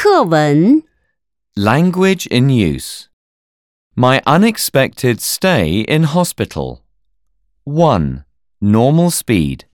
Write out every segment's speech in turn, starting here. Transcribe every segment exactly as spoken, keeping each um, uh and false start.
课文 Language in use. My unexpected stay in hospital. one. Normal speed.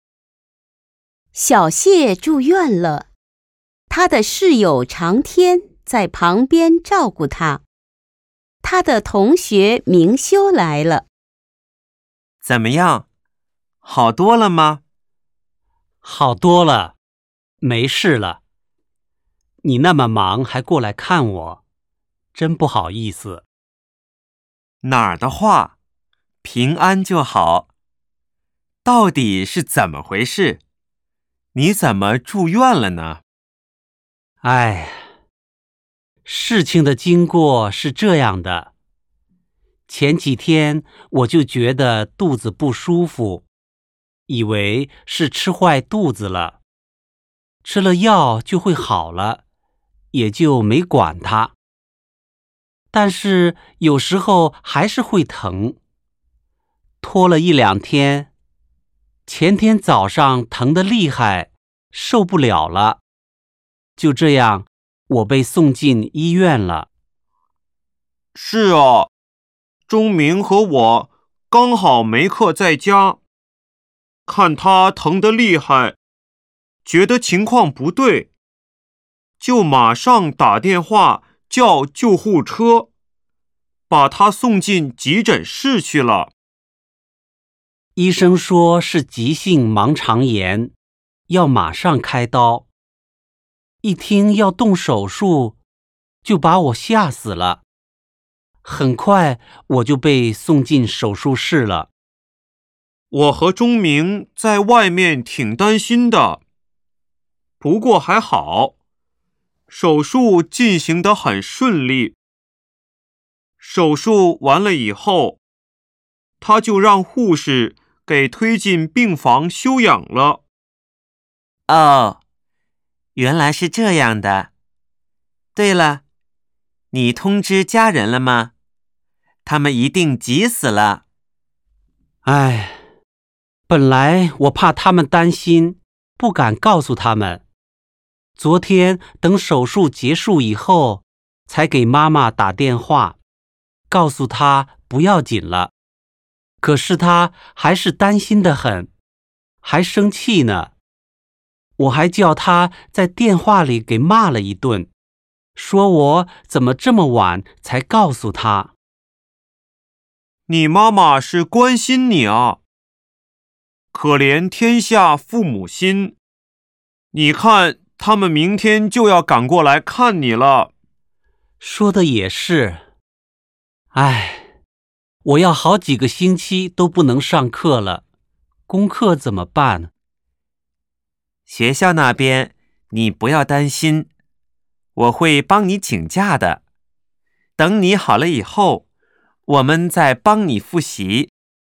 小谢住院了，他的室友长天在旁边照顾他。他的同学明修来了。 怎么样？好多了吗？ 好多了，没事了。你那么忙还过来看我，真不好意思。 哪儿的话，平安就好。到底是怎么回事？你怎么住院了呢？ 哎，事情的经过是这样的。前几天我就觉得肚子不舒服，以为是吃坏肚子了，吃了药就会好了，也就没管它。但是有时候还是会疼，拖了一两天，前天早上疼得厉害，受不了了。就这样，我被送进医院了。 是啊，钟明和我刚好没课在家，看他疼得厉害，觉得情况不对，就马上打电话叫救护车，把他送进急诊室去了。 医生说是急性盲肠炎，要马上开刀。一听要动手术，就把我吓死了。很快我就被送进手术室了。 我和钟明在外面挺担心的，不过还好，手术进行得很顺利。手术完了以后，他就让护士给推进病房休养了。 哦，原来是这样的。对了，你通知家人了吗？他们一定急死了。 唉，本来我怕他们担心，不敢告诉他们。昨天等手术结束以后，才给妈妈打电话，告诉她不要紧了。可是她还是担心得很，还生气呢。我还叫她在电话里给骂了一顿，说我怎么这么晚才告诉她。 你妈妈是关心你啊，可怜天下父母心。你看，他们明天就要赶过来看你了。 说的也是。唉，我要好几个星期都不能上课了，功课怎么办？ 学校那边你不要担心，我会帮你请假的。等你好了以后，我们再帮你复习。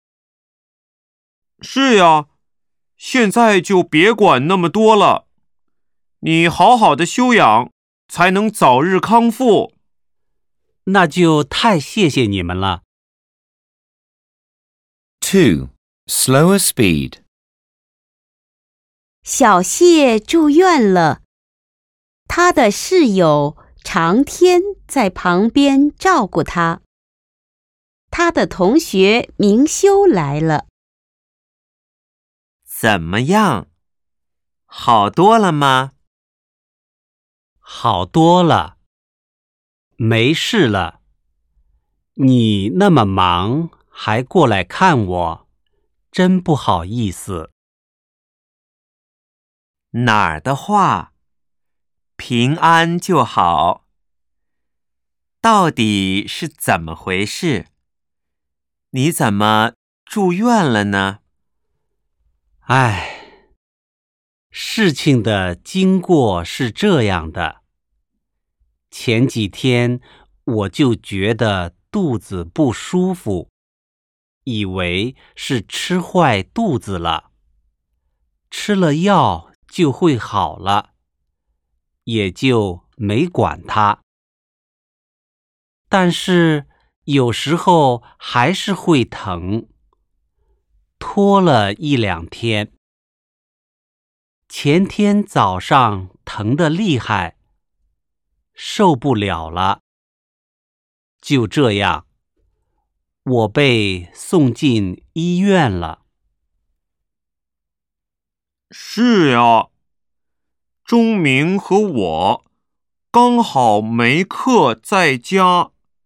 是呀，现在就别管那么多了，你好好的休养，才能早日康复。 那就太谢谢你们了。 two. Slower speed. 小谢住院了，他的室友长天在旁边照顾他。他的同学明修来了。 怎么样？好多了吗？ 好多了，没事了。你那么忙还过来看我，真不好意思。 哪儿的话，平安就好。到底是怎么回事？你怎么住院了呢？ 唉，事情的经过是这样的。前几天我就觉得肚子不舒服，以为是吃坏肚子了，吃了药就会好了，也就没管它。但是有时候还是会疼，拖了一两天。前天早上疼得厉害， 受不了了。就这样，我被送进医院了。 是呀，钟明和我刚好没课在家，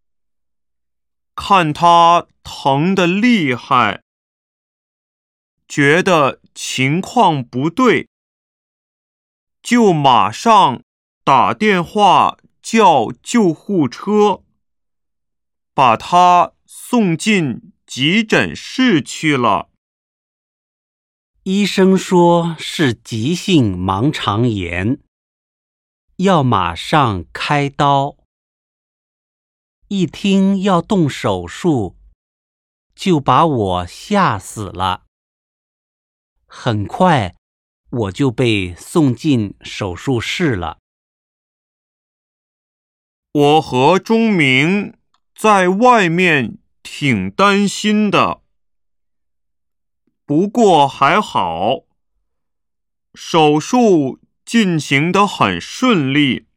看他疼得厉害，觉得情况不对，就马上打电话叫救护车，把他送进急诊室去了。 医生说是急性盲肠炎，要马上开刀。一听要动手术，就把我吓死了。很快，我就被送进手术室了。 我和钟明在外面挺担心的，不过还好，手术进行得很顺利。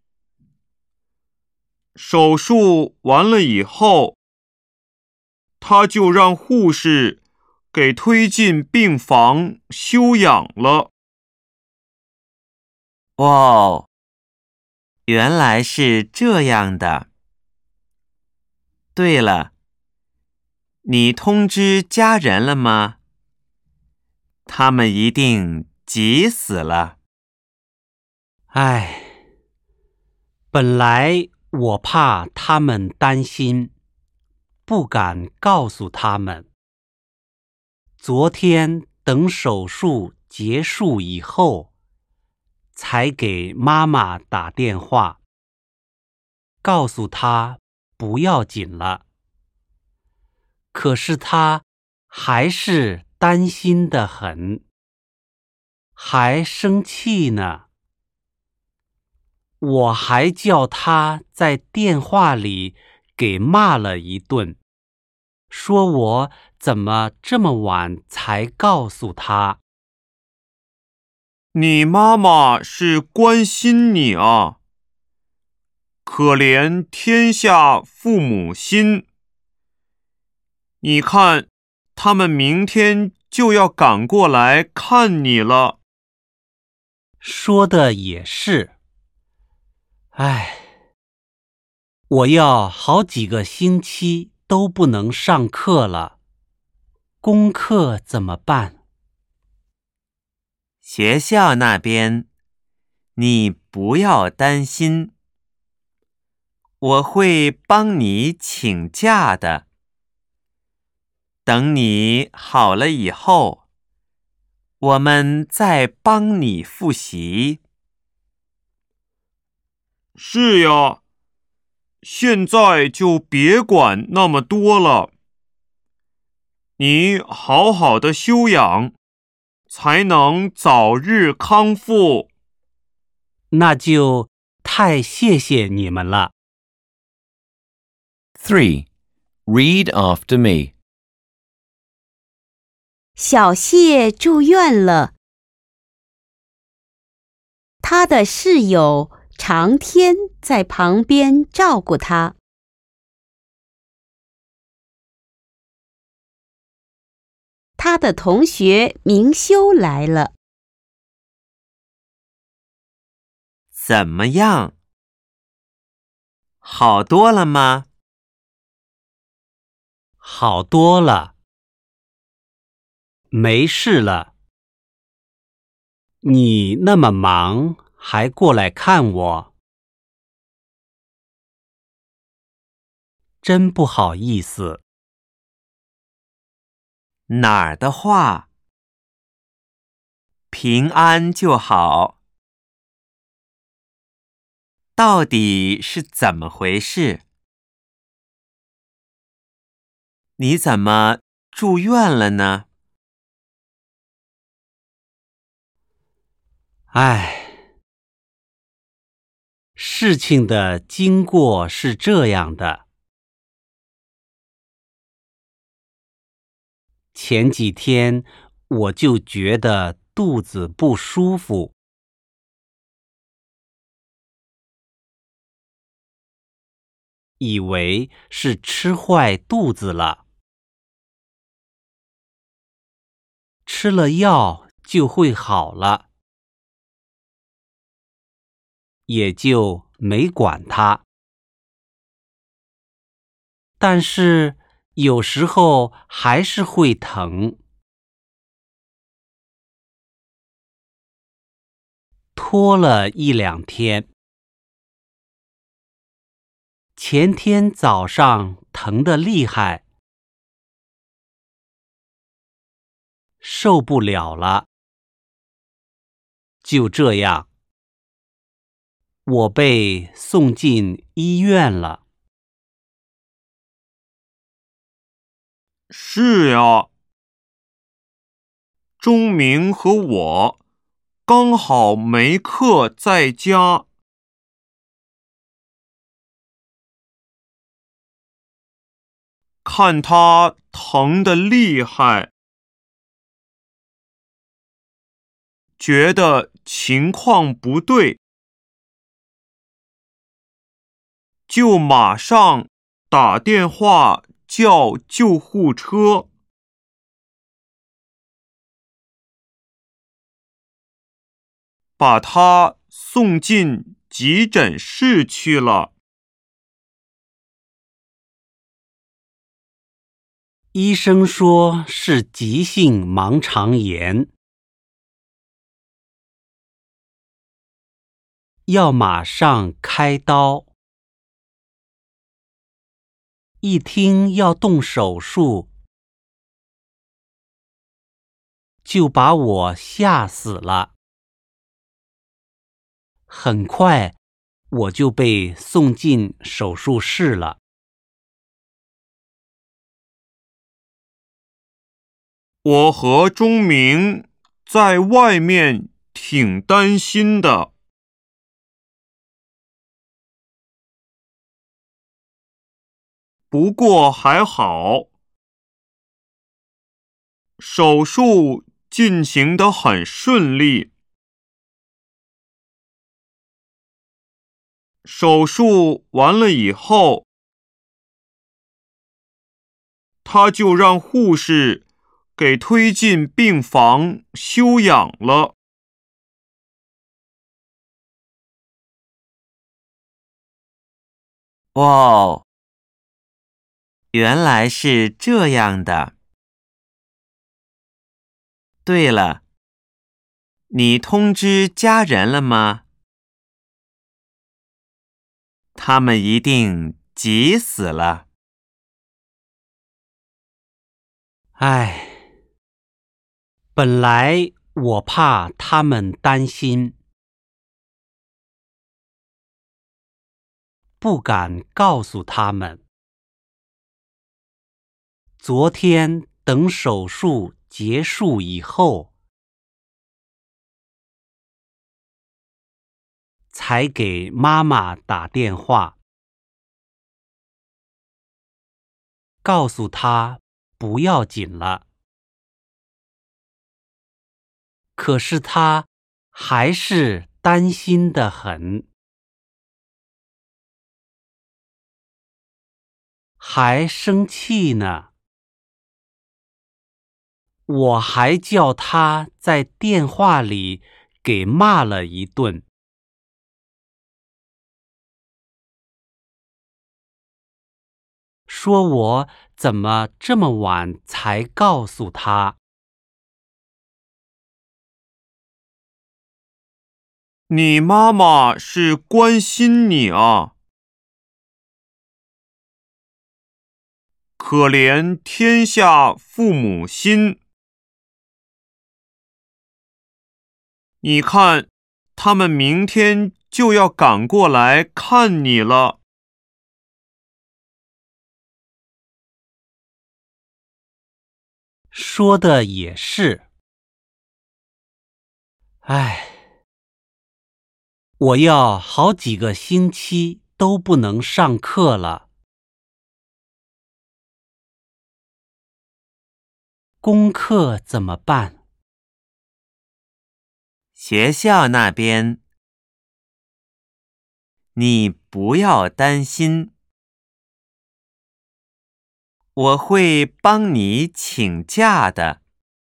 手术完了以后，他就让护士给推进病房休养了。 哇，原来是这样的。对了，你通知家人了吗？他们一定急死了。 唉，本来我怕他们担心，不敢告诉他们。昨天等手术结束以后，才给妈妈打电话，告诉她不要紧了。可是她还是担心得很，还生气呢。我还叫她在电话里给骂了一顿，说我怎么这么晚才告诉她。 你妈妈是关心你啊，可怜天下父母心。你看，他们明天就要赶过来看你了。 说的也是。唉，我要好几个星期都不能上课了，功课怎么办？ 学校那边，你不要担心，我会帮你请假的。等你好了以后，我们再帮你复习。 是呀，现在就别管那么多了。你好好的休养，才能早日康复。 那就太谢谢你们了。 three. Read after me. 小谢住院了，他的室友长天在旁边照顾他。他的同学明修来了。 怎么样？好多了吗？ 好多了，没事了。你那么忙，还过来看我，真不好意思。 哪儿的话？平安就好。到底是怎么回事？你怎么住院了呢？ 唉，事情的经过是这样的。前几天我就觉得肚子不舒服， 以为是吃坏肚子了，吃了药就会好了，也就没管它。但是有时候还是会疼。拖了一两天，前天早上疼得厉害，受不了了。就这样，我被送进医院了。 是呀，钟明和我刚好没课在家，看他疼得厉害，觉得情况不对，就马上打电话叫救护车，把他送进急诊室去了。 医生说是急性盲肠炎，要马上开刀。一听要动手术，就把我吓死了。很快，我就被送进手术室了。 我和钟明在外面挺担心的。不过还好，手术进行得很顺利。手术完了以后，他就让护士给推进病房休养了。 哇哦，原来是这样的。对了，你通知家人了吗？他们一定急死了。 唉，本来我怕他们担心，不敢告诉他们。昨天等手术结束以后，才给妈妈打电话，告诉她不要紧了。可是她还是担心得很，还生气呢。我还叫她在电话里给骂了一顿。说我怎么这么晚才告诉他？ 你妈妈是关心你啊，可怜天下父母心。你看，他们明天就要赶过来看你了。 说的也是。唉，我要好几个星期都不能上课了。功课怎么办？ 学校那边，你不要担心。 我会帮你请假的。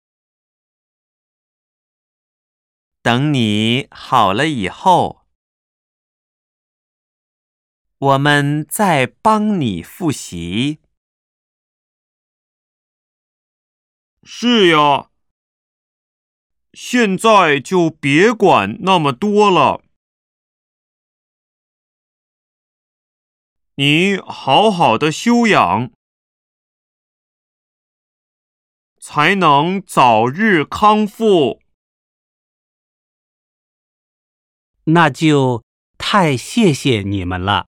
等你好了以后，我们再帮你复习。 是呀，现在就别管那么多了。你好好的休养，才能早日康复。 那就太谢谢你们了。